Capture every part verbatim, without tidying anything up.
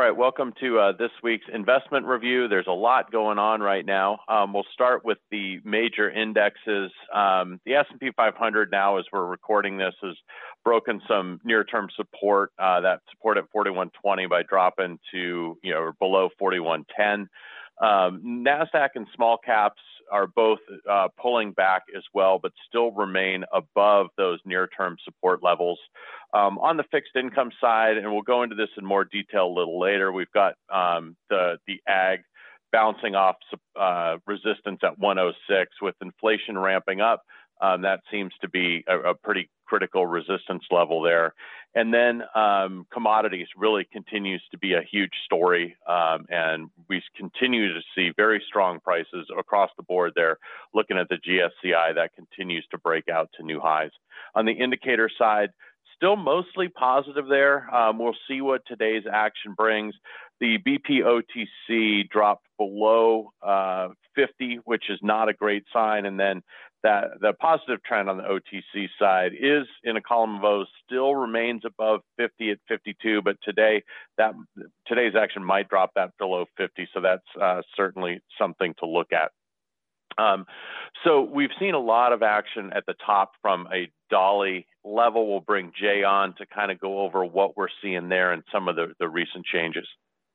right, welcome to uh, this week's investment review. There's a lot going on right now. Um, we'll start with the major indexes. Um, the S and P five hundred now, as we're recording this, has broken some near-term support. Uh, that support at forty-one twenty by dropping to, you know, below forty-one ten. Um, NASDAQ and small caps are both uh, pulling back as well, but still remain above those near-term support levels. Um, on the fixed income side, and we'll go into this in more detail a little later, we've got um, the, the ag bouncing off uh, resistance at one oh six. With inflation ramping up. Um, that seems to be a, a pretty critical resistance level there. And then um, commodities really continues to be a huge story. Um, and we continue to see very strong prices across the board there. Looking at the G S C I, that continues to break out to new highs. On the indicator side, still mostly positive there. Um, we'll see what today's action brings. The B P O T C dropped below uh, fifty, which is not a great sign. And then that the positive trend on the O T C side is in a column of O's, still remains above fifty at fifty-two. But today, that today's action might drop that below fifty. So that's uh, certainly something to look at. Um, so we've seen a lot of action at the top from a Dolly level. We'll bring Jay on to kind of go over what we're seeing there and some of the, the recent changes.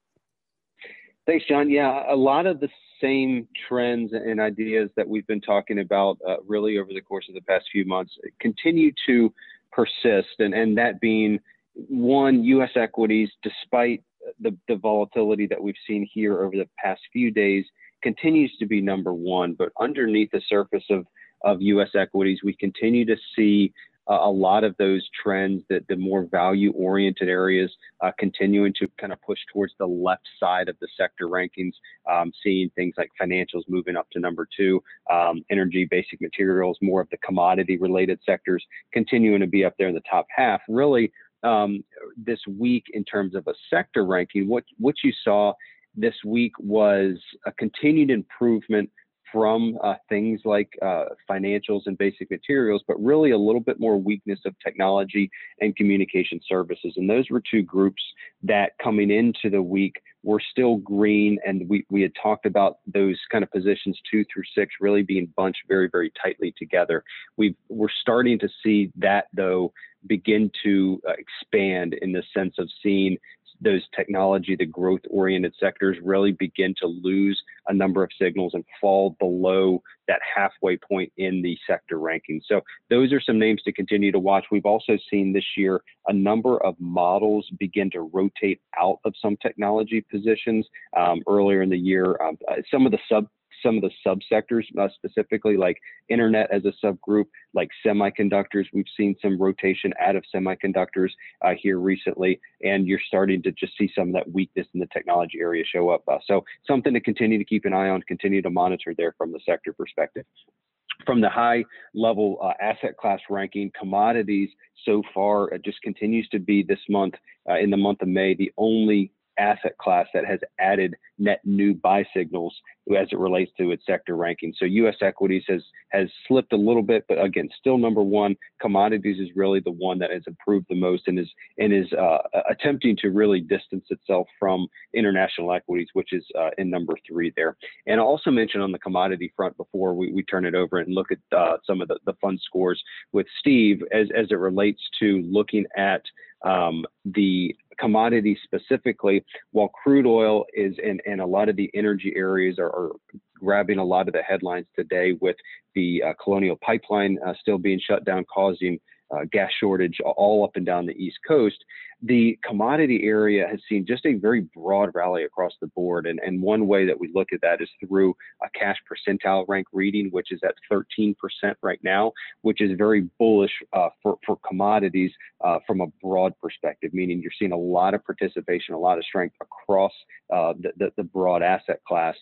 Thanks, John. Yeah, a lot of the same trends and ideas that we've been talking about uh, really over the course of the past few months continue to persist. And, and that being, one, U S equities, despite the, the volatility that we've seen here over the past few days, continues to be number one. But underneath the surface of, of U S equities, we continue to see uh, a lot of those trends, that the more value-oriented areas uh, continuing to kind of push towards the left side of the sector rankings, um, seeing things like financials moving up to number two, um, energy, basic materials, more of the commodity-related sectors continuing to be up there in the top half. Really, um, this week in terms of a sector ranking, what, what you saw this week was a continued improvement from uh, things like uh, financials and basic materials, but really a little bit more weakness of technology and communication services. And those were two groups that coming into the week were still green. And we, we had talked about those kind of positions two through six really being bunched very, very tightly together. We've, we're starting to see that, though, begin to uh, expand in the sense of seeing those technology, the growth-oriented sectors really begin to lose a number of signals and fall below that halfway point in the sector ranking. So those are some names to continue to watch. We've also seen this year a number of models begin to rotate out of some technology positions. Um, earlier in the year, um, some of the sub some of the subsectors, uh, specifically like internet as a subgroup, like semiconductors. We've seen some rotation out of semiconductors uh, here recently, and you're starting to just see some of that weakness in the technology area show up. Uh, so something to continue to keep an eye on, continue to monitor there from the sector perspective. From the high level uh, asset class ranking, commodities so far uh, just continues to be this month, uh, in the month of May, the only asset class that has added net new buy signals as it relates to its sector ranking. So U S equities has has slipped a little bit, but again, still number one. Commodities is really the one that has improved the most and is and is uh, attempting to really distance itself from international equities, which is uh, in number three there. And I'll also mention on the commodity front before we, we turn it over and look at uh, some of the, the fund scores with Steve as, as it relates to looking at um, the commodities specifically, while crude oil is and, and a lot of the energy areas are, are grabbing a lot of the headlines today with the uh, Colonial Pipeline uh, still being shut down, causing uh, gas shortage all up and down the East Coast. The commodity area has seen just a very broad rally across the board. And, and one way that we look at that is through a cash percentile rank reading, which is at thirteen percent right now, which is very bullish uh, for, for commodities uh, from a broad perspective, meaning you're seeing a lot of participation, a lot of strength across uh, the, the, the broad asset class,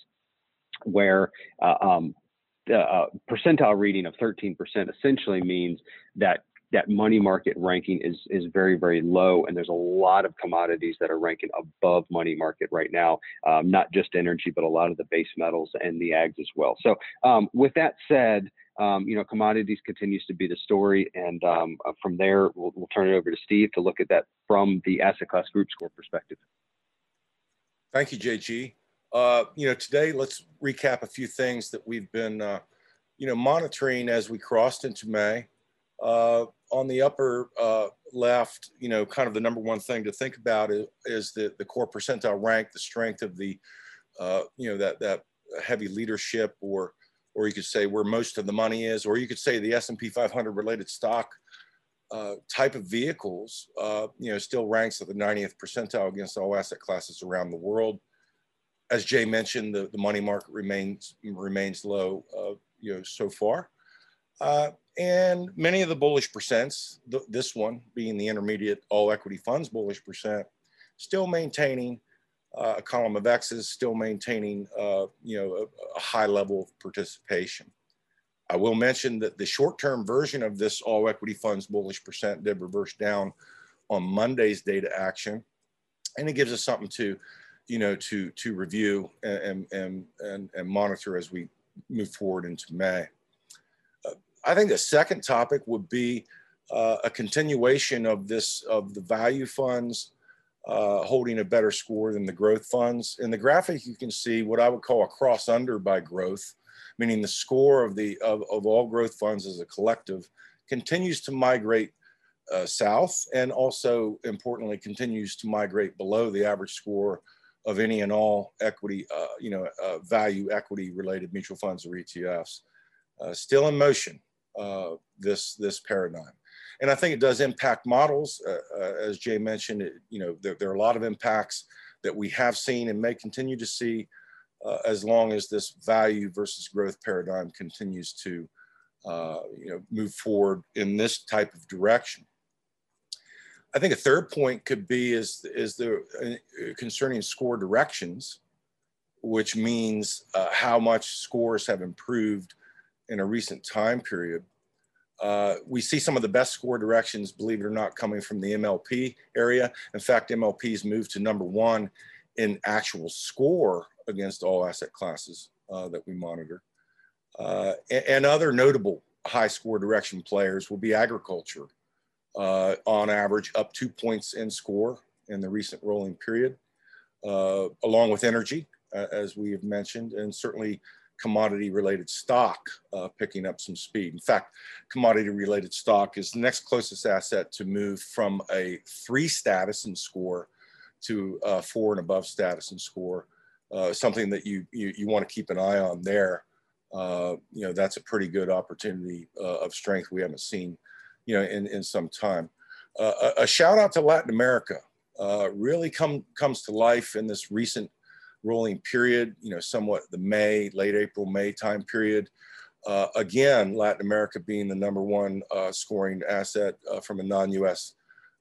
where uh, um, the uh, percentile reading of thirteen percent essentially means that that money market ranking is is very, very low. And there's a lot of commodities that are ranking above money market right now, um, not just energy, but a lot of the base metals and the ags as well. So um, with that said, um, you know, commodities continues to be the story. And um, from there, we'll, we'll turn it over to Steve to look at that from the asset class group score perspective. Thank you, J G. Uh, you know, today let's recap a few things that we've been, uh, you know, monitoring as we crossed into May. Uh, on the upper uh, left, you know, kind of the number one thing to think about is, is the, the core percentile rank, the strength of the, uh, you know, that that heavy leadership, or or you could say where most of the money is, or you could say the S and P five hundred related stock uh, type of vehicles, uh, you know, still ranks at the ninetieth percentile against all asset classes around the world. As Jay mentioned, the, the money market remains remains low, uh, you know, so far. Uh, and many of the bullish percents, th this one being the intermediate all equity funds bullish percent, still maintaining uh, a column of X's, still maintaining, uh, you know, a, a high level of participation. I will mention that the short-term version of this all equity funds bullish percent did reverse down on Monday's data action, and it gives us something to, you know, to to review and and and, and monitor as we move forward into May. Uh, I think the second topic would be uh, a continuation of this of the value funds uh, holding a better score than the growth funds. In the graphic, you can see what I would call a cross under by growth, meaning the score of the of, of all growth funds as a collective continues to migrate uh, south, and also importantly continues to migrate below the average score of any and all equity, uh, you know, uh, value equity related mutual funds or E T Fs. Uh, still in motion, uh, this this paradigm, and I think it does impact models. Uh, uh, as Jay mentioned, it, you know, there, there are a lot of impacts that we have seen and may continue to see uh, as long as this value versus growth paradigm continues to, uh, you know, move forward in this type of direction. I think a third point could be is is the uh, concerning score directions, which means uh, how much scores have improved in a recent time period. Uh, we see some of the best score directions, believe it or not, coming from the M L P area. In fact, M L P's moved to number one in actual score against all asset classes uh, that we monitor. Uh, and, and other notable high score direction players will be agriculture, uh, on average up two points in score in the recent rolling period, uh, along with energy, uh, as we have mentioned, and certainly commodity related stock uh, picking up some speed. In fact, commodity related stock is the next closest asset to move from a three status in score to uh, four and above status in score, uh, something that you, you, you want to keep an eye on there. Uh, you know, that's a pretty good opportunity uh, of strength we haven't seen, you know, in, in some time. Uh, a, a shout out to Latin America, uh, really come, comes to life in this recent rolling period, you know, somewhat the May, late April, May time period. Uh, again, Latin America being the number one uh, scoring asset uh, from a non-U S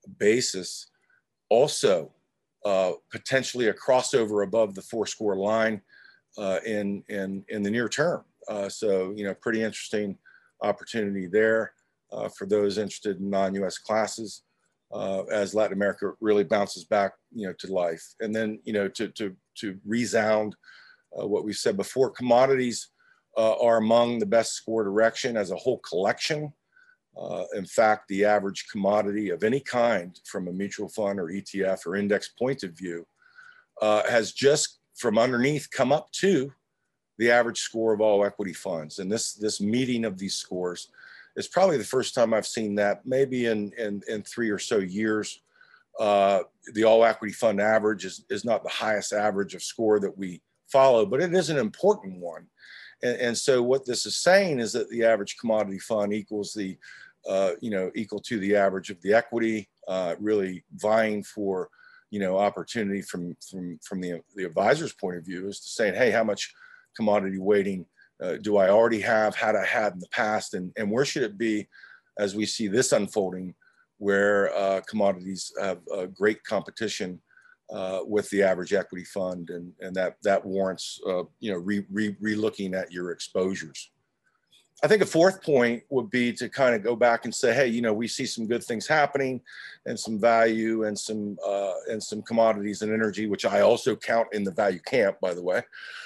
basis. Also, uh, potentially a crossover above the four score line uh, in, in, in the near term. Uh, so, you know, pretty interesting opportunity there uh, for those interested in non-U S classes. Uh, as Latin America really bounces back, you know, to life. And then, you know, to, to, to resound uh, what we've said before, commodities uh, are among the best score direction as a whole collection. Uh, in fact, the average commodity of any kind from a mutual fund or E T F or index point of view uh, has just from underneath come up to the average score of all equity funds. And this, this meeting of these scores is probably the first time I've seen that, maybe in, in, in three or so years. Uh, the all equity fund average is, is not the highest average of score that we follow, but it is an important one. And, and so what this is saying is that the average commodity fund equals the, uh, you know, equal to the average of the equity, uh, really vying for, you know, opportunity from, from, from the, the advisor's point of view is to saying, hey, how much commodity weighting Uh, do I already have, had I had in the past, and, and where should it be as we see this unfolding where uh, commodities have uh, great competition uh, with the average equity fund, and, and that, that warrants, uh, you know, re, re, re-looking at your exposures. I think a fourth point would be to kind of go back and say, hey, you know, we see some good things happening and some value and some, uh, and some commodities and energy, which I also count in the value camp, by the way.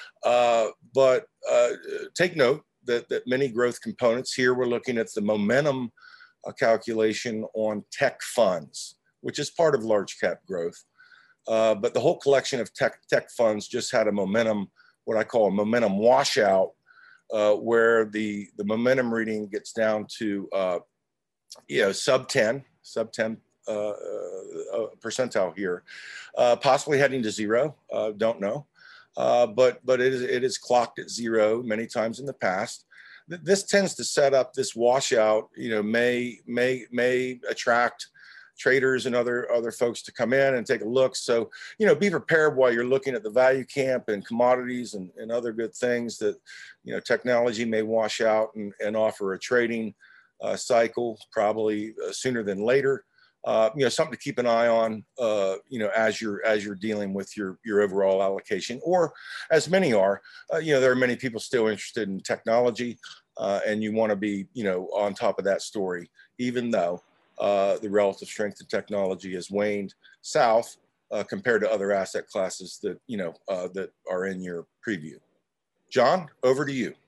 Uh, but uh, take note that, that many growth components here, we're looking at the momentum uh, calculation on tech funds, which is part of large cap growth. Uh, but the whole collection of tech tech funds just had a momentum, what I call a momentum washout, uh, where the the momentum reading gets down to uh, you know sub ten, sub ten uh, uh, percentile here, uh, possibly heading to zero. Uh, don't know, uh, but but it is it is clocked at zero many times in the past. This tends to set up this washout. You know, may may may attract traders and other other folks to come in and take a look. So, you know, be prepared while you're looking at the value camp and commodities and, and other good things that, you know, technology may wash out and, and offer a trading uh, cycle probably uh, sooner than later. Uh, you know, something to keep an eye on, uh, you know, as you're as you're dealing with your your overall allocation, or as many are, uh, you know, there are many people still interested in technology, uh, and you want to be, you know, on top of that story, even though uh, the relative strength of technology has waned south uh, compared to other asset classes that, you know, uh, that are in your preview. John, over to you.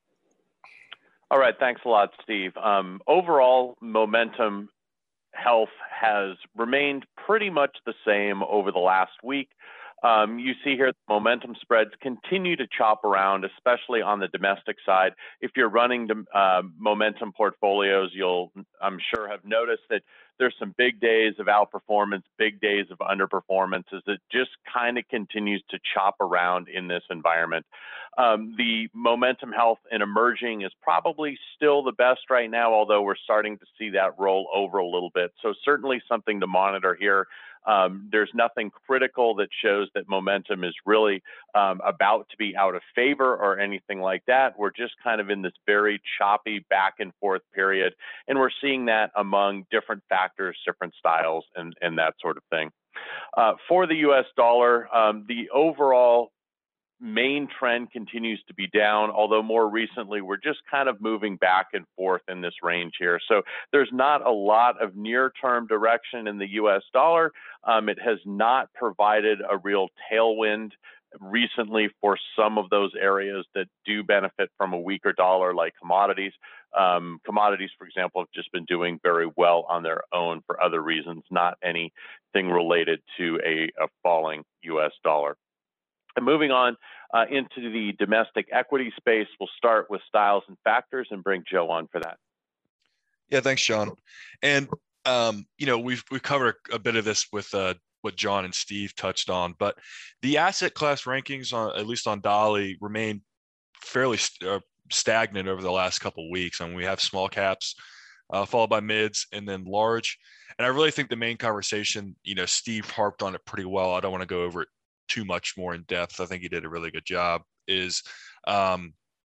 All right, thanks a lot, Steve. Um, overall, momentum health has remained pretty much the same over the last week. Um, you see here, the momentum spreads continue to chop around, especially on the domestic side. If you're running uh, momentum portfolios, you'll, I'm sure, have noticed that there's some big days of outperformance, big days of underperformance, as it just kind of continues to chop around in this environment. Um, the momentum health in emerging is probably still the best right now, although we're starting to see that roll over a little bit. So certainly something to monitor here. Um, there's nothing critical that shows that momentum is really um, about to be out of favor or anything like that. We're just kind of in this very choppy back and forth period, and we're seeing that among different factors, different styles, and, and that sort of thing. Uh, for the U S dollar, um, the overall main trend continues to be down, although more recently we're just kind of moving back and forth in this range here. So there's not a lot of near-term direction in the U S dollar. Um, it has not provided a real tailwind recently for some of those areas that do benefit from a weaker dollar, like commodities. Um, commodities, for example, have just been doing very well on their own for other reasons, not anything related to a, a falling U S dollar. And moving on uh, into the domestic equity space, we'll start with styles and factors and bring Joe on for that. Yeah, thanks, John. And, um, you know, we've, we've covered a bit of this with uh, what John and Steve touched on, but the asset class rankings, on, at least on Dolly, remain fairly st- uh, stagnant over the last couple of weeks. I mean, we have small caps, uh, followed by mids, and then large. And I really think the main conversation, you know, Steve harped on it pretty well. I don't want to go over it too much more in depth. I think he did a really good job. Is um,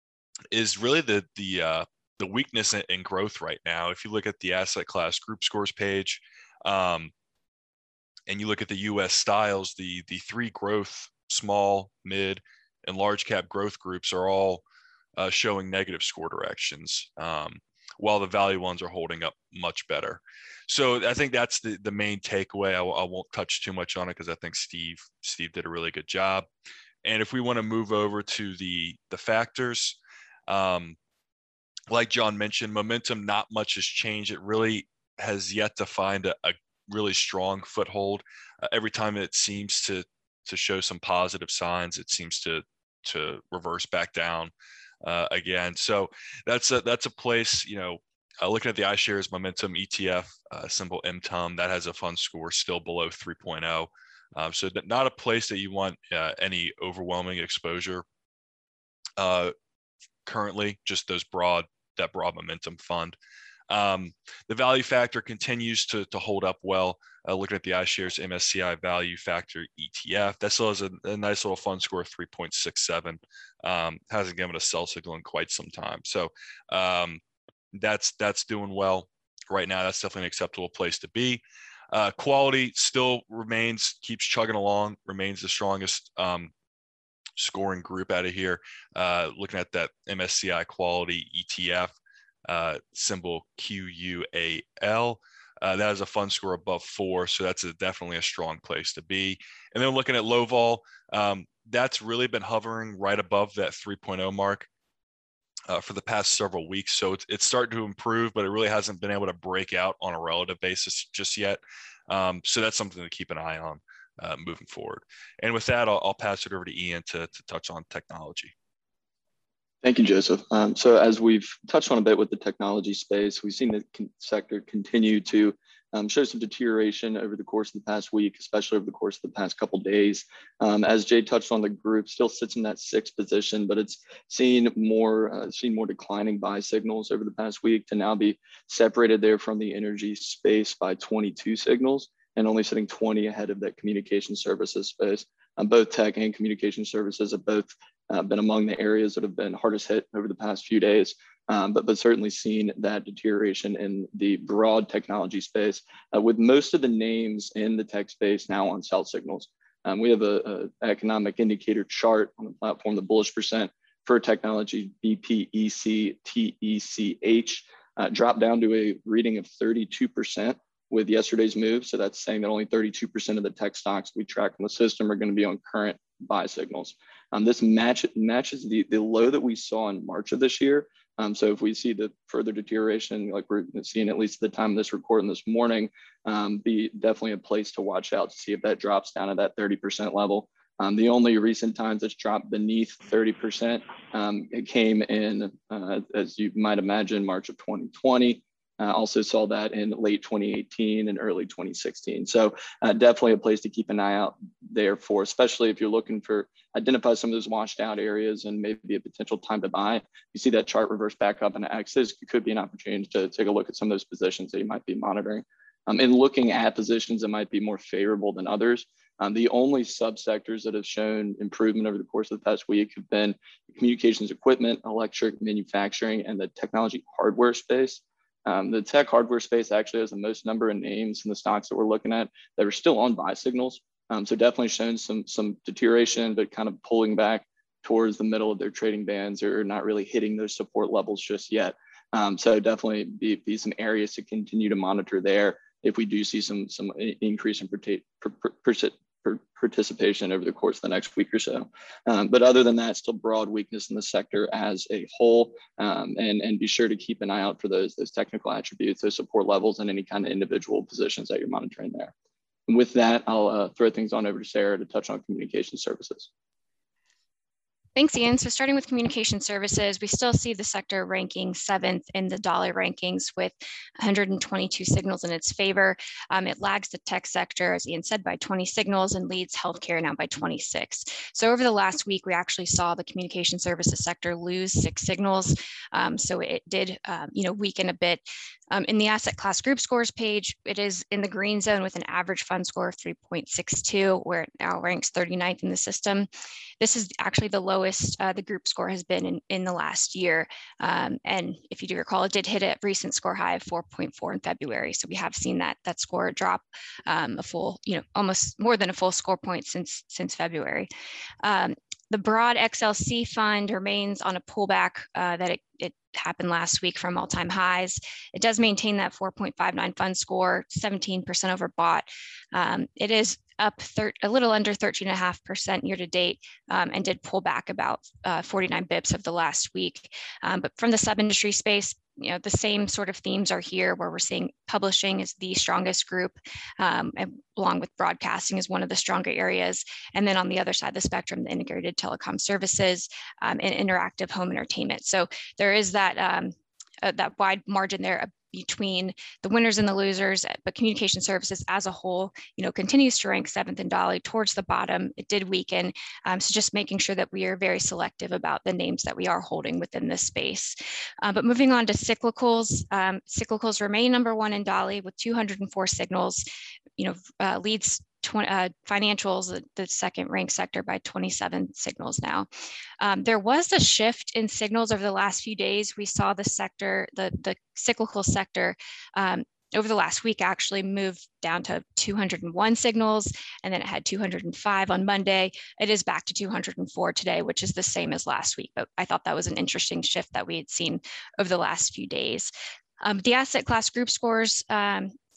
is really the the uh, the weakness in, in growth right now. If you look at the asset class group scores page, um, and you look at the U S styles, the the three growth, small, mid, and large cap growth groups are all uh, showing negative score directions, um, while the value ones are holding up much better. So I think that's the, the main takeaway. I, I won't touch too much on it because I think Steve Steve did a really good job. And if we want to move over to the the factors, um, like John mentioned, momentum, not much has changed. It really has yet to find a, a really strong foothold. Uh, every time it seems to to show some positive signs, it seems to to reverse back down uh, again. So that's a that's a place, you know. Uh, looking at the iShares Momentum E T F, uh, symbol M T U M, that has a fund score still below three point oh. Um, so not a place that you want uh, any overwhelming exposure uh, currently, just those broad, that broad momentum fund. Um, the value factor continues to, to hold up well. Uh, looking at the iShares M S C I Value Factor E T F, that still has a, a nice little fund score of three point six seven. Um, hasn't given a sell signal in quite some time. So um, that's that's doing well right now. That's definitely an acceptable place to be. Uh, quality still remains, keeps chugging along, remains the strongest um, scoring group out of here. Uh, looking at that M S C I Quality E T F, uh, symbol Q U A L, uh, that is a fund score above four, so that's a, definitely a strong place to be. And then looking at low vol, um, that's really been hovering right above that three point oh mark Uh, for the past several weeks. So it's, it's starting to improve, but it really hasn't been able to break out on a relative basis just yet. Um, so that's something to keep an eye on uh, moving forward. And with that, I'll, I'll pass it over to Ian to, to touch on technology. Thank you, Joseph. Um, so as we've touched on a bit with the technology space, we've seen the con- sector continue to um, show some deterioration over the course of the past week, especially over the course of the past couple of days. Um, as Jay touched on, the group still sits in that sixth position, but it's seen more, uh, seen more declining buy signals over the past week to now be separated there from the energy space by twenty-two signals and only sitting twenty ahead of that communication services space. Um, both tech and communication services have both uh, been among the areas that have been hardest hit over the past few days, um, but, but certainly seen that deterioration in the broad technology space, uh, with most of the names in the tech space now on sell signals. Um, we have a, a economic indicator chart on the platform, the bullish percent for technology, B P E C T E C H, uh, dropped down to a reading of thirty-two percent. With yesterday's move. So that's saying that only thirty-two percent of the tech stocks we track in the system are going to be on current buy signals. Um, this match, matches the, the low that we saw in March of this year. Um, so if we see the further deterioration, like we're seeing at least at the time of this recording this morning, um, be definitely a place to watch out to see if that drops down to that thirty percent level. Um, the only recent times it's dropped beneath thirty percent, um, it came in, uh, as you might imagine, March of twenty twenty. Uh, also saw that in late twenty eighteen and early twenty sixteen. So uh, definitely a place to keep an eye out there for, especially if you're looking for, identify some of those washed out areas and maybe a potential time to buy. You see that chart reverse back up in Axis, it could be an opportunity to take a look at some of those positions that you might be monitoring. Um, in looking at positions that might be more favorable than others, um, the only subsectors that have shown improvement over the course of the past week have been communications equipment, electric manufacturing, and the technology hardware space. Um, the tech hardware space actually has the most number of names in the stocks that we're looking at that are still on buy signals. Um, so definitely showing some, some deterioration, but kind of pulling back towards the middle of their trading bands or not really hitting those support levels just yet. Um, so definitely be, be some areas to continue to monitor there if we do see some, some increase in per, per, per, per, participation over the course of the next week or so. Um, but other than that, still broad weakness in the sector as a whole, um, and, and be sure to keep an eye out for those, those technical attributes, those support levels, and any kind of individual positions that you're monitoring there. And with that, I'll uh, throw things on over to Sarah to touch on communication services. Thanks, Ian. So starting with communication services, we still see the sector ranking seventh in the dollar rankings with one hundred twenty-two signals in its favor. Um, it lags the tech sector, as Ian said, by twenty signals and leads healthcare now by twenty-six. So over the last week, we actually saw the communication services sector lose six signals. Um, so it did, um, you know, weaken a bit. Um, in the asset class group scores page, it is in the green zone with an average fund score of three point six two, where it now ranks thirty-ninth in the system. This is actually the lowest uh, the group score has been in, in the last year. Um, and if you do recall, it did hit a recent score high of four point four in February. So we have seen that that score drop um, a full, you know, almost more than a full score point since, since February. Um, the broad X L C fund remains on a pullback uh, that it, it happened last week from all-time highs. It does maintain that four point five nine fund score, seventeen percent overbought. Um, it is up a little under thirteen point five percent year to date, um, and did pull back about uh, forty-nine bips of the last week. Um, but from the sub-industry space, you know, the same sort of themes are here, where we're seeing publishing is the strongest group, um, and along with broadcasting is one of the stronger areas. And then on the other side of the spectrum, the integrated telecom services um, and interactive home entertainment. So there is that um, uh, that wide margin there between the winners and the losers, but communication services as a whole, you know, continues to rank seventh in Dolly towards the bottom. It did weaken. Um, so just making sure that we are very selective about the names that we are holding within this space. Uh, but moving on to cyclicals, um, cyclicals remain number one in Dolly with two hundred four signals, you know, uh, leads Uh, financials, the, the second ranked sector, by twenty-seven signals now. Um, there was a shift in signals over the last few days. We saw the sector, the, the cyclical sector, um, over the last week actually moved down to two hundred one signals, and then it had two hundred five on Monday. It is back to two hundred four today, which is the same as last week. But I thought that was an interesting shift that we had seen over the last few days. Um, the asset class group scores, um,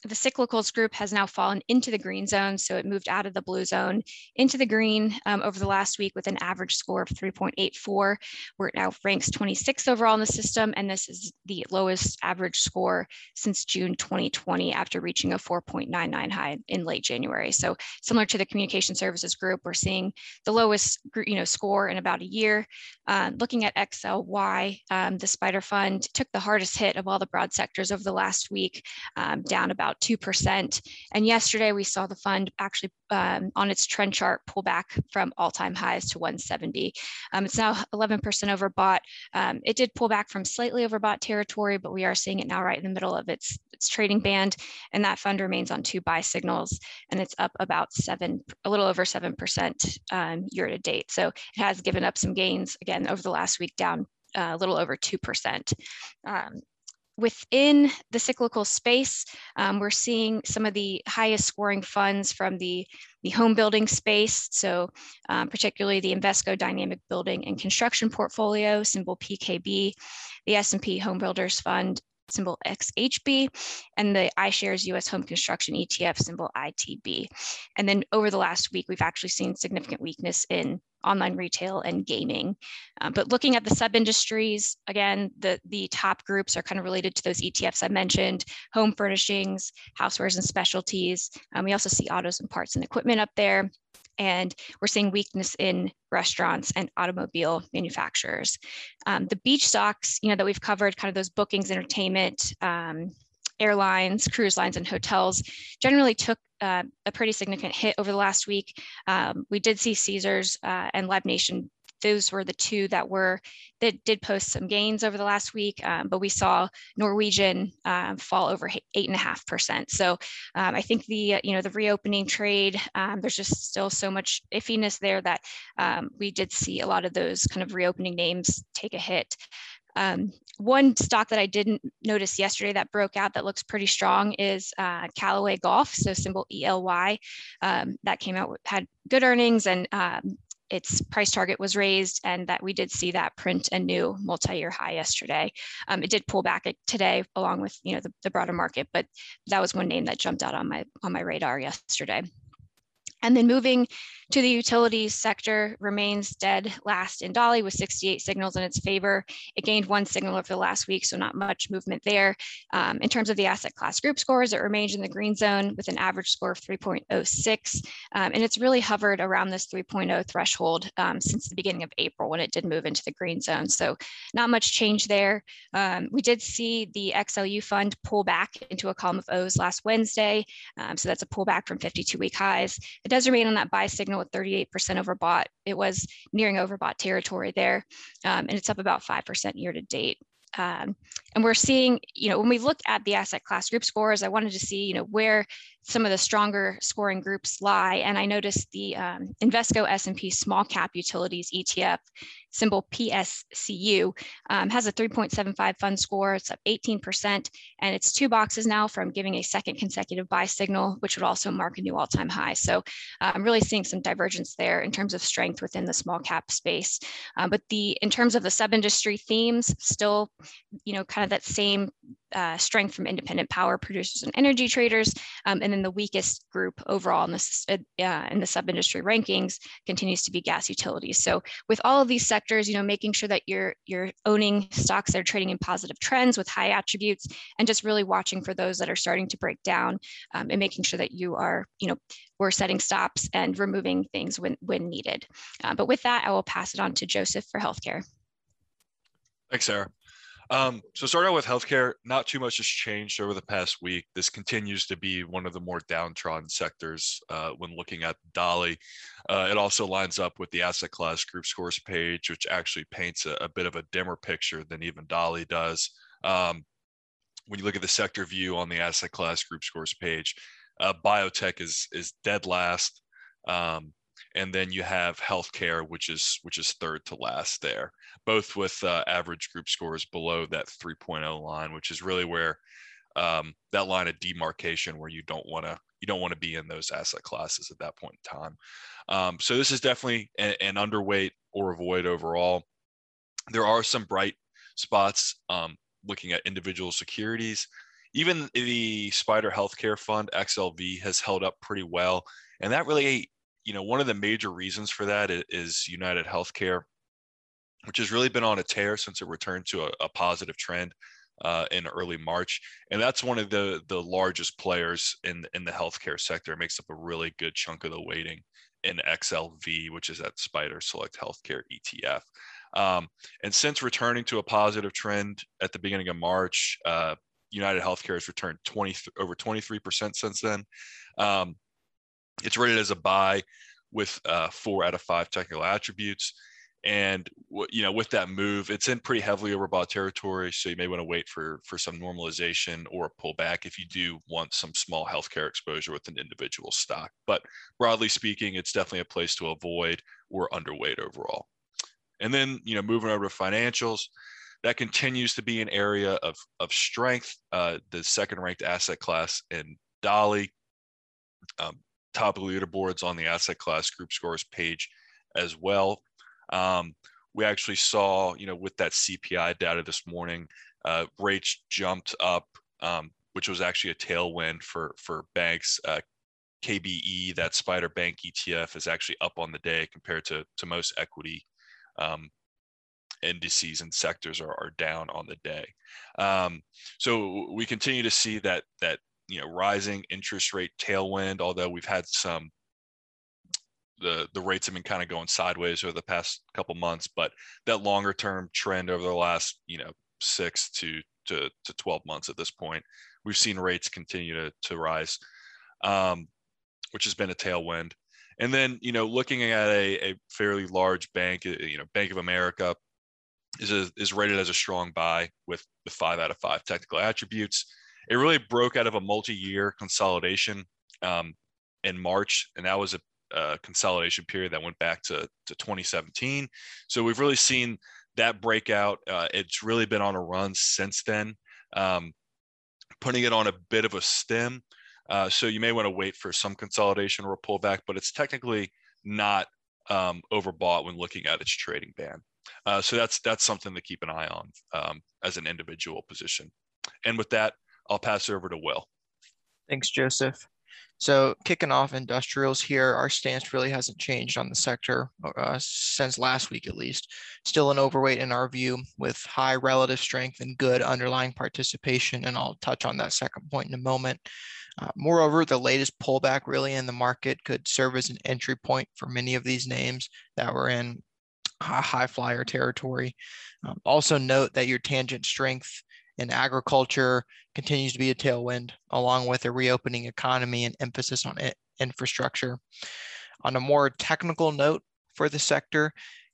the cyclicals group has now fallen into the green zone. So it moved out of the blue zone into the green um, over the last week with an average score of three point eight four, where it now ranks twenty-sixth overall in the system. And this is the lowest average score since June twenty twenty after reaching a four point nine nine high in late January. So similar to the communication services group, we're seeing the lowest you know, score in about a year. Uh, looking at X L Y, um, the SPDR fund took the hardest hit of all the broad sectors over the last week, um, down about two percent. And yesterday we saw the fund actually um, on its trend chart pull back from all-time highs to one seventy. Um, it's now eleven percent overbought. Um, it did pull back from slightly overbought territory, but we are seeing it now right in the middle of its, its trading band. And that fund remains on two buy signals, and it's up about seven, a little over seven percent um, year to date. So it has given up some gains again over the last week, down uh, a little over two percent. Um, Within the cyclical space, um, we're seeing some of the highest scoring funds from the, the home building space. So um, particularly the Invesco Dynamic Building and Construction Portfolio, symbol P K B, the S and P Home Builders Fund, symbol X H B, and the iShares U S Home Construction E T F, symbol I T B. And then over the last week, we've actually seen significant weakness in online retail and gaming. Um, but looking at the sub-industries, again, the, the top groups are kind of related to those E T Fs I mentioned: home furnishings, housewares and specialties. Um, we also see autos and parts and equipment up there. And we're seeing weakness in restaurants and automobile manufacturers. Um, the beach stocks, you know, that we've covered, kind of those bookings, entertainment, um, airlines, cruise lines, and hotels, generally took uh, a pretty significant hit over the last week. Um, we did see Caesars uh, and Live Nation. Those were the two that were that did post some gains over the last week, um, but we saw Norwegian uh, fall over eight and a half percent. So um, I think the you know the reopening trade, um, there's just still so much iffiness there that um, we did see a lot of those kind of reopening names take a hit. Um, one stock that I didn't notice yesterday that broke out that looks pretty strong is uh, Callaway Golf, so symbol E L Y. Um, that came out, had good earnings, and um, its price target was raised, and that we did see that print a new multi-year high yesterday. Um, it did pull back today along with you know the, the broader market, but that was one name that jumped out on my on my radar yesterday. And then moving to the utilities sector, remains dead last in Dolly with sixty-eight signals in its favor. It gained one signal over the last week, so not much movement there. Um, in terms of the asset class group scores, it remains in the green zone with an average score of three point oh six. Um, and it's really hovered around this three point oh threshold um, since the beginning of April when it did move into the green zone. So not much change there. Um, we did see the X L U fund pull back into a column of O's last Wednesday. Um, so that's a pullback from fifty-two week highs. It does remain on that buy signal with thirty-eight percent overbought. It was nearing overbought territory there, um, and it's up about five percent year to date. Um, and we're seeing, you know, when we look at the asset class group scores, I wanted to see, you know, where some of the stronger scoring groups lie. And I noticed the um, Invesco S and P Small Cap Utilities E T F, symbol P S C U, um, has a three point seven five fund score. It's up eighteen percent, and it's two boxes now from giving a second consecutive buy signal, which would also mark a new all-time high. So uh, I'm really seeing some divergence there in terms of strength within the small cap space. Um, but the in terms of the sub-industry themes, still, you know, kind of that same uh, strength from independent power producers and energy traders. Um, and then the weakest group overall in this uh, in the sub-industry rankings continues to be gas utilities. So with all of these sectors, you know, making sure that you're you're owning stocks that are trading in positive trends with high attributes, and just really watching for those that are starting to break down, um, and making sure that you are, you know, we're setting stops and removing things when when needed. Uh, but with that, I will pass it on to Joseph for healthcare. Thanks, Sarah. Um, so starting out with healthcare, not too much has changed over the past week. This continues to be one of the more downtrodden sectors uh, when looking at Dolly. Uh, it also lines up with the asset class group scores page, which actually paints a, a bit of a dimmer picture than even Dolly does. Um, when you look at the sector view on the asset class group scores page, uh, biotech is is dead last. Um, And then you have healthcare, which is which is third to last there, both with uh, average group scores below that three point oh line, which is really where um, that line of demarcation where you don't want to you don't want to be in those asset classes at that point in time. Um, so this is definitely an, an underweight or avoid overall. There are some bright spots um, looking at individual securities. even the Spider Healthcare Fund, X L V, has held up pretty well. And that really, you know, one of the major reasons for that is United Healthcare, which has really been on a tear since it returned to a, a positive trend uh, in early March. And that's one of the, the largest players in, in the healthcare sector. It makes up a really good chunk of the weighting in X L V, which is that Spider Select Healthcare E T F. Um, and since returning to a positive trend at the beginning of March, uh, United Healthcare has returned twenty over twenty-three percent since then. Um, it's rated as a buy with uh, four out of five technical attributes. And, you know, with that move, it's in pretty heavily overbought territory. So you may want to wait for, for some normalization or a pullback if you do want some small healthcare exposure with an individual stock. But broadly speaking, it's definitely a place to avoid or underweight overall. And then, you know, moving over to financials, that continues to be an area of, of strength. Uh, the second ranked asset class in D A L Y, um, top of leaderboards on the asset class group scores page as well. Um, we actually saw, you know, with that C P I data this morning, uh, rates jumped up, um, which was actually a tailwind for, for banks. Uh, K B E, that Spider Bank E T F, is actually up on the day compared to, to most equity um, indices and sectors are, are down on the day. Um, so we continue to see that, that, you know, rising interest rate tailwind, although we've had some, the, the rates have been kind of going sideways over the past couple months, but that longer term trend over the last, you know, six to, to, to twelve months at this point, we've seen rates continue to, to rise, um, which has been a tailwind. And then, you know, looking at a, a fairly large bank, you know, Bank of America is a, is rated as a strong buy with the five out of five technical attributes. It really broke out of a multi-year consolidation um, in March, and that was a, a consolidation period that went back to, to twenty seventeen. So we've really seen that breakout. Uh, it's really been on a run since then, um, putting it on a bit of a stem. Uh, so you may want to wait for some consolidation or a pullback, but it's technically not um, overbought when looking at its trading band. Uh, so that's that's something to keep an eye on um, as an individual position. And with that, I'll pass it over to Will. Thanks, Joseph. So kicking off industrials here, our stance really hasn't changed on the sector uh, since last week at least. Still an overweight in our view with high relative strength and good underlying participation, and I'll touch on that second point in a moment. Uh, moreover, the latest pullback really in the market could serve as an entry point for many of these names that were in high flyer territory. Um, also note that your tangent strength in agriculture continues to be a tailwind, along with a reopening economy and emphasis on it, infrastructure. On a more technical note for the sector,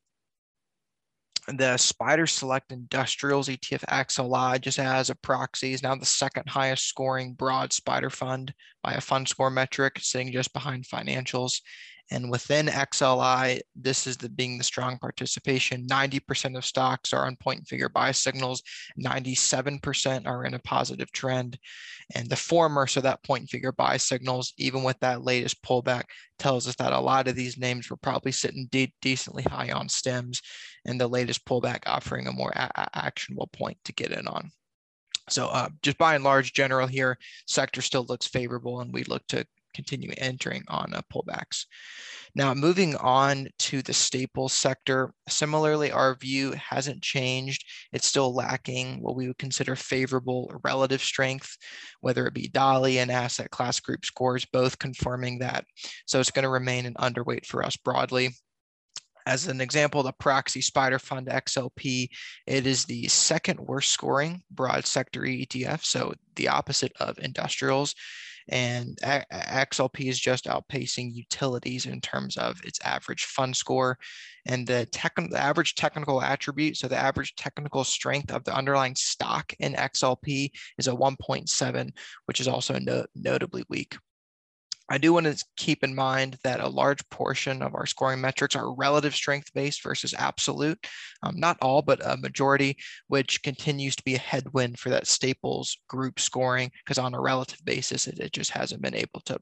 the Spider Select Industrials E T F X L I, just as a proxy, is now the second highest scoring broad Spider fund by a fund score metric, sitting just behind financials. And within X L I, this is the being the strong participation. ninety percent of stocks are on point and figure buy signals. ninety-seven percent are in a positive trend. And the former, so that point and figure buy signals, even with that latest pullback, tells us that a lot of these names were probably sitting de decently high on stems, and the latest pullback offering a more actionable point to get in on. So uh, just by and large, general here, sector still looks favorable, and we look to continue entering on uh, pullbacks. Now, moving on to the staples sector, similarly, our view hasn't changed. It's still lacking what we would consider favorable relative strength, whether it be D A L Y and asset class group scores, both confirming that. So it's going to remain an underweight for us broadly. As an example, the Proxy Spider Fund X L P, it is the second worst scoring broad sector E T F, so the opposite of industrials. And X L P is just outpacing utilities in terms of its average fund score. And the, tech, the average technical attribute, so the average technical strength of the underlying stock in X L P is a one point seven, which is also no, notably weak. I do want to keep in mind that a large portion of our scoring metrics are relative strength based versus absolute. Um, not all, but a majority, which continues to be a headwind for that staples group scoring, because on a relative basis, it, it just hasn't been able to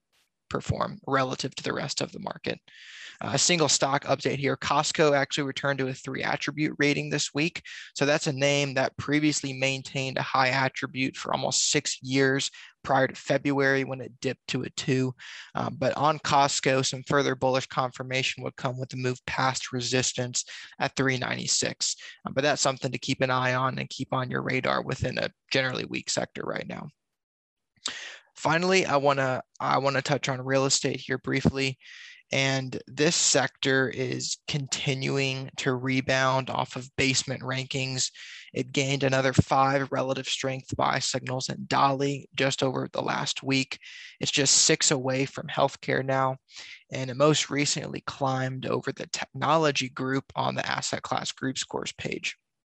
outperform relative to the rest of the market. Uh, a single stock update here. Costco actually returned to a three attribute rating this week. So that's a name that previously maintained a high attribute for almost six years prior to February when it dipped to a two. Um, but on Costco, some further bullish confirmation would come with the move past resistance at three ninety-six. Um, but that's something to keep an eye on and keep on your radar within a generally weak sector right now. Finally, I want to I want to touch on real estate here briefly. And this sector is continuing to rebound off of basement rankings. It gained another five relative strength buy signals in Dolly just over the last week. It's just six away from healthcare now. And it most recently climbed over the technology group on the asset class group scores page.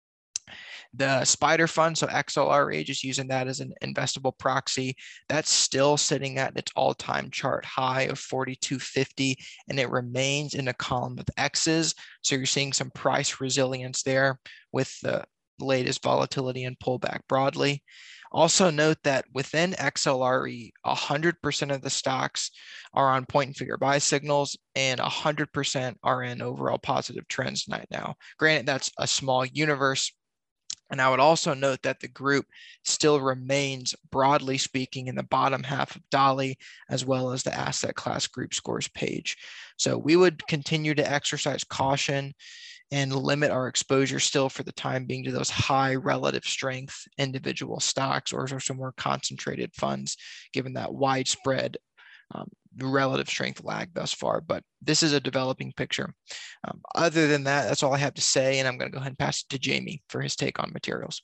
The Spider Fund, so X L R A, just using that as an investable proxy, that's still sitting at its all-time chart high of forty-two fifty, and it remains in a column of X's. So you're seeing some price resilience there with the latest volatility and pullback broadly. Also note that within X L R E, one hundred percent of the stocks are on point and figure buy signals, and one hundred percent are in overall positive trends right now. Granted, that's a small universe. And I would also note that the group still remains, broadly speaking, in the bottom half of Dolly, as well as the asset class group scores page. So we would continue to exercise caution and limit our exposure still for the time being to those high relative strength individual stocks or some more concentrated funds, given that widespread um, relative strength lag thus far. But this is a developing picture. Um, other than that, that's all I have to say, and I'm going to go ahead and pass it to Jamie for his take on materials.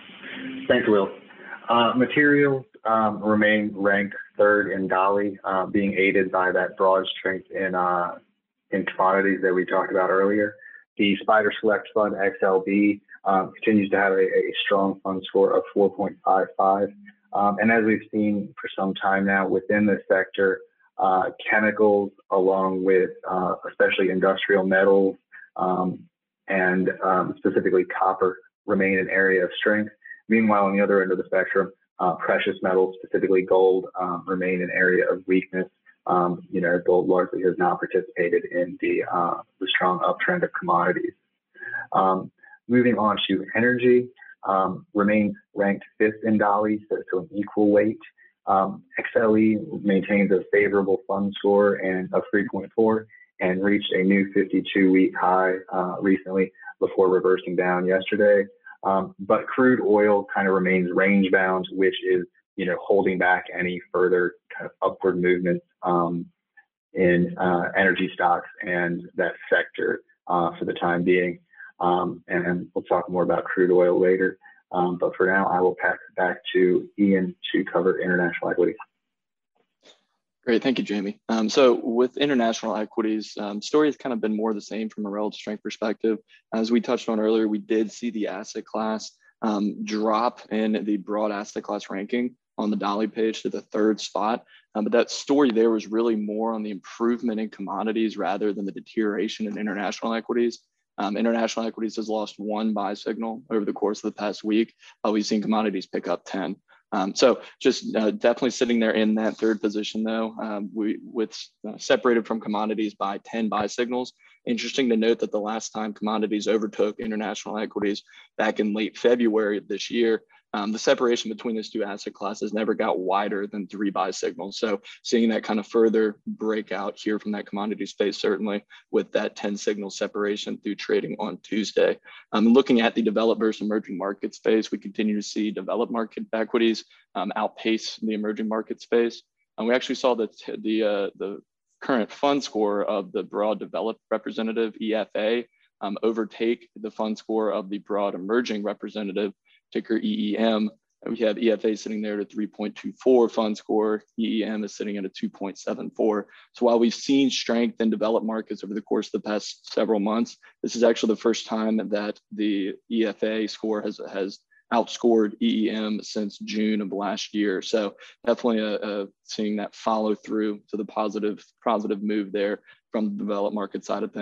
Thanks, Will. Uh, materials um, remain ranked third in Dolly, uh, being aided by that broad strength in uh, in commodities that we talked about earlier. The Spider Select Fund X L B um, continues to have a, a strong fund score of four point five five. Um, and as we've seen for some time now within this sector, uh, chemicals along with uh, especially industrial metals um, and um, specifically copper remain an area of strength. Meanwhile, on the other end of the spectrum, uh, precious metals, specifically gold, um, remain an area of weakness. Um, you know, gold largely has not participated in the, uh, the strong uptrend of commodities. Um, moving on to energy. Um, remains ranked fifth in Dolly, so, so an equal weight. Um, X L E maintains a favorable fund score and of three point four and reached a new fifty-two week high uh, recently before reversing down yesterday. Um, but crude oil kind of remains range bound, which is, you know, holding back any further kind of upward movement um, in uh, energy stocks and that sector uh, for the time being. Um, and, and we'll talk more about crude oil later. Um, but for now, I will pass it back to Ian to cover international equities. Great, thank you, Jamie. Um, so with international equities, um, story has kind of been more the same from a relative strength perspective. As we touched on earlier, we did see the asset class um, drop in the broad asset class ranking on the Dolly page to the third spot. Um, but that story there was really more on the improvement in commodities rather than the deterioration in international equities. Um, international equities has lost one buy signal over the course of the past week. Uh, we've seen commodities pick up ten. Um, so just uh, definitely sitting there in that third position though, um, we with uh, separated from commodities by ten buy signals. Interesting to note that the last time commodities overtook international equities back in late February of this year, um, the separation between those two asset classes never got wider than three buy signals. So seeing that kind of further breakout here from that commodity space, certainly with that ten signal separation through trading on Tuesday. Um, looking at the developed versus emerging market space, we continue to see developed market equities um, outpace the emerging market space. And we actually saw the, the, uh, the current fund score of the broad developed representative E F A um, overtake the fund score of the broad emerging representative, ticker E E M. And we have E F A sitting there at a three point two four fund score. E E M is sitting at a two point seven four. So while we've seen strength in developed markets over the course of the past several months, this is actually the first time that the E F A score has, has outscored E E M since June of last year. So definitely a, a seeing that follow through to the positive, positive move there from the developed market side of things.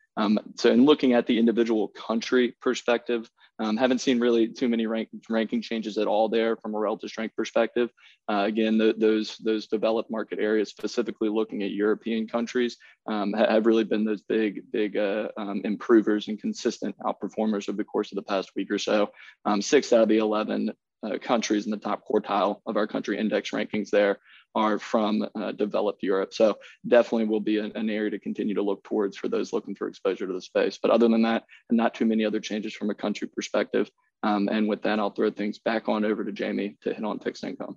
Um, so in looking at the individual country perspective, um, haven't seen really too many rank, ranking changes at all there from a relative strength perspective. Uh, again, the, those, those developed market areas, specifically looking at European countries, um, have really been those big, big uh, um, improvers and consistent outperformers over the course of the past week or so. Um, six out of the eleven uh, countries in the top quartile of our country index rankings there are from uh, developed Europe. So definitely will be an, an area to continue to look towards for those looking for exposure to the space. But other than that, not too many other changes from a country perspective. Um, and with that, I'll throw things back on over to Jamie to hit on fixed income.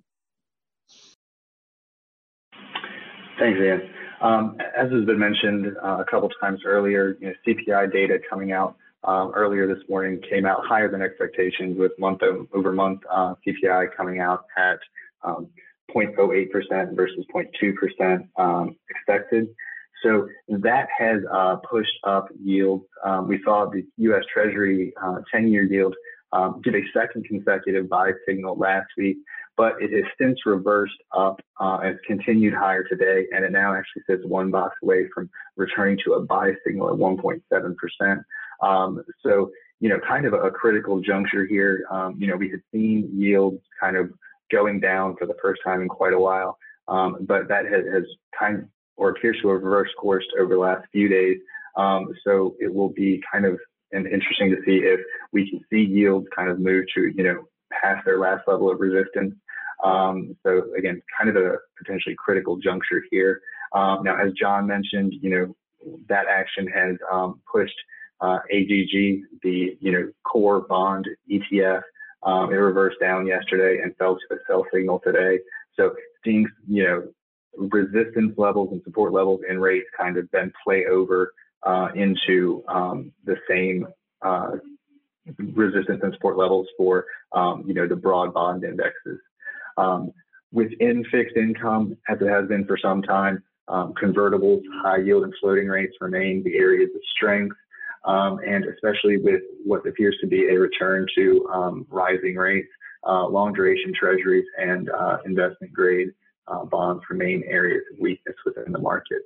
Thanks, Ian. Um, as has been mentioned uh, a couple times earlier, you know, C P I data coming out um, earlier this morning came out higher than expectations, with month over month uh, C P I coming out at um, zero point zero eight percent versus zero point two percent um, expected. So that has uh, pushed up yields. Um, we saw the U S Treasury uh, ten-year yield um, give a second consecutive buy signal last week, but it has since reversed up uh, and continued higher today, and it now actually sits one box away from returning to a buy signal at one point seven percent. Um, so, you know, kind of a critical juncture here. Um, you know, we had seen yields kind of going down for the first time in quite a while, um, but that has, has kind of, or appears to have reversed course over the last few days. Um, so it will be kind of an interesting to see if we can see yields kind of move to, you know, past their last level of resistance. Um, so again, kind of a potentially critical juncture here. Um, now, as John mentioned, you know, that action has um, pushed uh, A G G, the, you know, core bond E T F. Um, it reversed down yesterday and fell to a sell signal today. So seeing, you know, resistance levels and support levels in rates kind of then play over uh, into um, the same uh, resistance and support levels for, um, you know, the broad bond indexes. Um, within fixed income, as it has been for some time, um, convertibles, high yield and floating rates remain the areas of strength. Um, and especially with what appears to be a return to um, rising rates, uh, long duration treasuries and uh, investment grade uh, bonds remain areas of weakness within the market.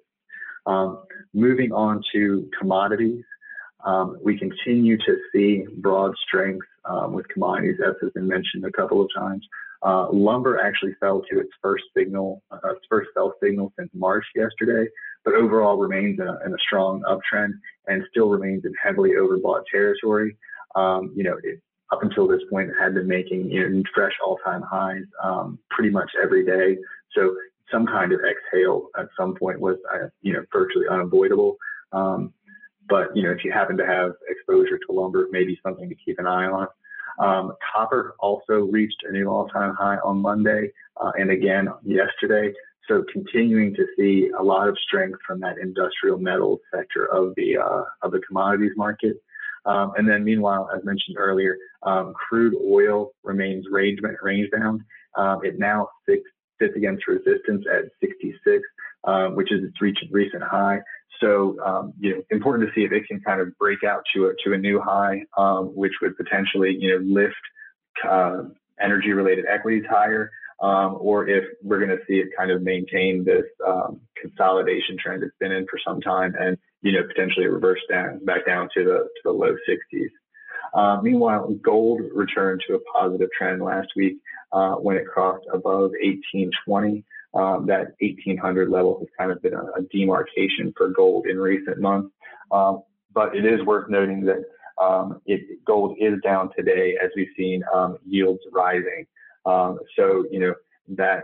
Um, moving on to commodities, um, we continue to see broad strength um, with commodities, as has been mentioned a couple of times. Uh, lumber actually fell to its first signal, uh, its first sell signal since March yesterday, but overall remains in a, in a strong uptrend and still remains in heavily overbought territory. Um, you know, it, up until this point, it had been making, you know, fresh all-time highs um, pretty much every day. So some kind of exhale at some point was, uh, you know, virtually unavoidable. Um, but, you know, if you happen to have exposure to lumber, maybe something to keep an eye on. Um, copper also reached a new all-time high on Monday uh, and again yesterday. So continuing to see a lot of strength from that industrial metals sector of the uh, of the commodities market. Um, and then meanwhile, as mentioned earlier, um, crude oil remains range, range bound. Um, it now sits, sits against resistance at sixty-six, um, which is its recent, recent high. So, um, you know, important to see if it can kind of break out to a, to a new high, um, which would potentially, you know, lift uh, energy-related equities higher, um, or if we're going to see it kind of maintain this um, consolidation trend it's been in for some time, and, you know, potentially reverse down back down to the to the low sixties. Uh, meanwhile, gold returned to a positive trend last week uh, when it crossed above eighteen twenty. Um, that eighteen hundred level has kind of been a, a demarcation for gold in recent months. Um, but it is worth noting that um, it, gold is down today as we've seen um, yields rising. Um, so, you know, that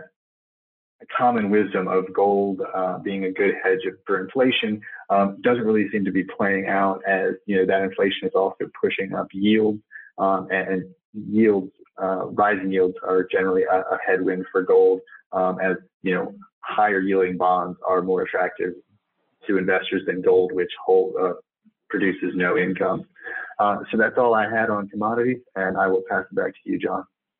common wisdom of gold uh, being a good hedge for inflation um, doesn't really seem to be playing out, as, you know, that inflation is also pushing up yields, um, and, and yields, uh, rising yields are generally a, a headwind for gold. Um, as, you know, higher yielding bonds are more attractive to investors than gold, which hold, uh, produces no income. Uh, so that's all I had on commodities, and I will pass it back to you, John.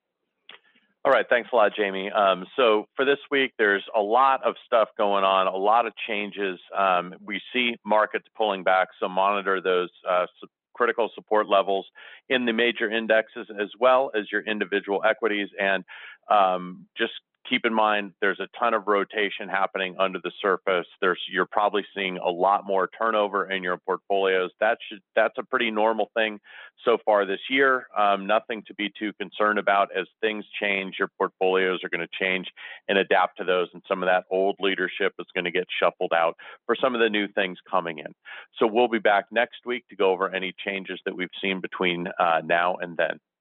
All right, thanks a lot, Jamie. Um, so for this week, there's a lot of stuff going on, a lot of changes. Um, we see markets pulling back, so monitor those uh, su critical support levels in the major indexes as well as your individual equities, and um, just keep in mind, there's a ton of rotation happening under the surface. There's, you're probably seeing a lot more turnover in your portfolios. That should, that's a pretty normal thing so far this year. Um, nothing to be too concerned about. As things change, your portfolios are going to change and adapt to those. And some of that old leadership is going to get shuffled out for some of the new things coming in. So we'll be back next week to go over any changes that we've seen between uh, now and then.